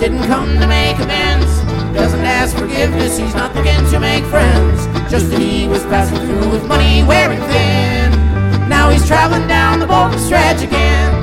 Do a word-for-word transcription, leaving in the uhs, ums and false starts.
didn't come to make amends. Doesn't ask forgiveness, he's not looking to make friends. Just that he was passing through with money wearing thin. Now he's traveling down the Bolton stretch again.